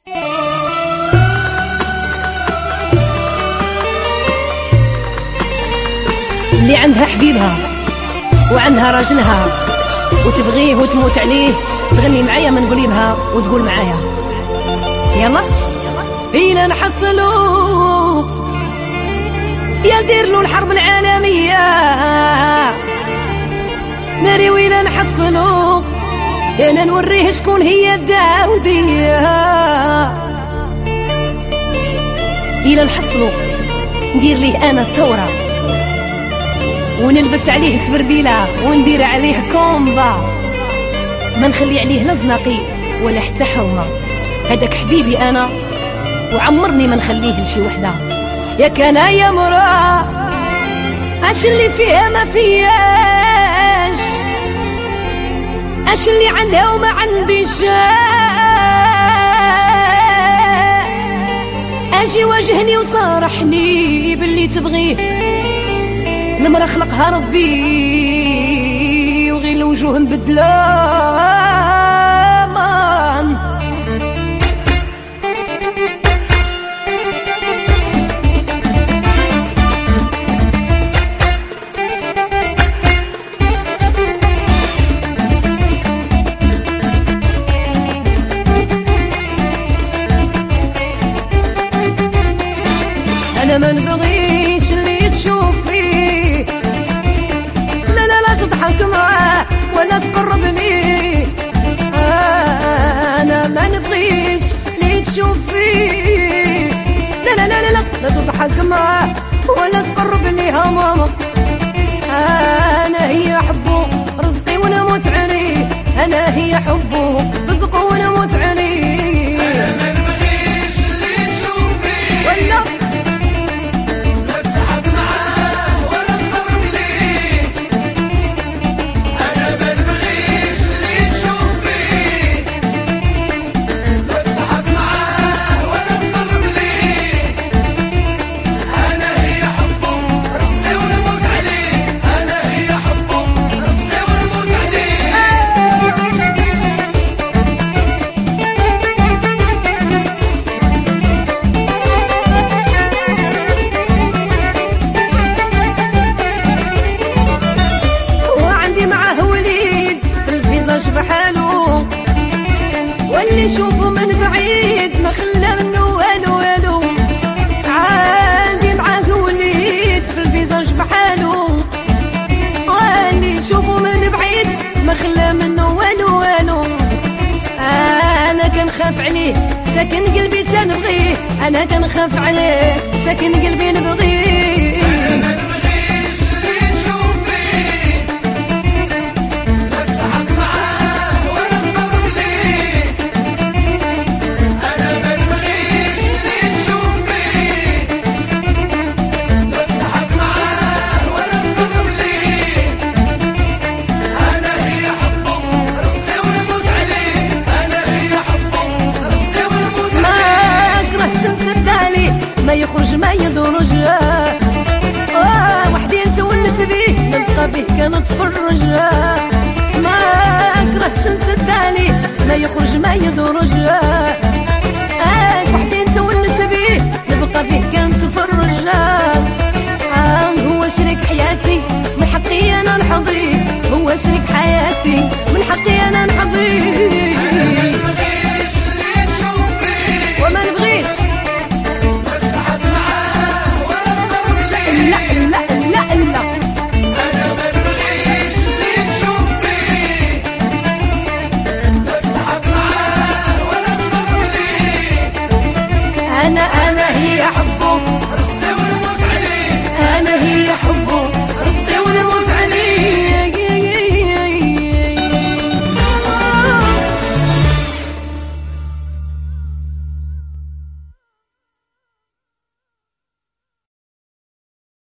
اللي عندها حبيبها وعندها راجلها وتبغيه وتموت عليه، تغني معايا من قليبها وتقول معايا يلا بينا نحصلو يا ندير له الحرب العالمية، ناري ويلا نحصلو انا نوريه شكون هي الداودية. إلا نحصلو ندير ليه انا الثورة ونلبس عليه سبرديلة وندير عليه كومبا، ما نخلي عليه لا زناقي ولا حتى حومة. هداك حبيبي انا وعمرني ما نخليه لشي وحده. يا كان يا مرا اش اللي فيها ما فياش، اش اللي عندها وما عنديش، اجي واجهني وصارحني باللي تبغيه، المرا خلقها ربي وغير الوجوه مبدلامان. أنا ما نبغيش اللي تشوف فيه، لا لا لا تضحك معاه ولا تقربني. أنا ما نبغيش اللي تشوف فيه، لا لا لا لا لا تضحك معاه ولا تقربني. ها ماما أنا هي حبه رزقي ونموت عليه، أنا هي حبه رزقه ونموت عليه. أنا ما نبغيش اللي تشوف فيه ولا بحالو، واللي يشوفه من بعيد ما خلى منه والو والو. عندي معاه وليد في الفيزاج بحالو، واللي يشوفه من بعيد ما خلى منه والو والو. انا كنخاف عليه ساكن قلبي تنبغيه، انا كنخاف عليه ساكن قلبي نبغيه. ما يخرج ما يدرج، وحدي نتونس بيه نبقى بيه كنتفرج. ما كرهتش نسد عليه ما يخرج ما يدرج، وحدي نتونس بيه نبقى بيه كنتفرج. هو شريك حياتي من حقي انا نحظيه، هو شريك حياتي من حقي انا نحظيه. وما نبغيش لا لا لا لا، أنا ما نبغيش اللي تشوف فيه، لا تضحك معاه ولا تقرب ليه. أنا هي حبه رزقي ونموت عليه، أنا هي حبه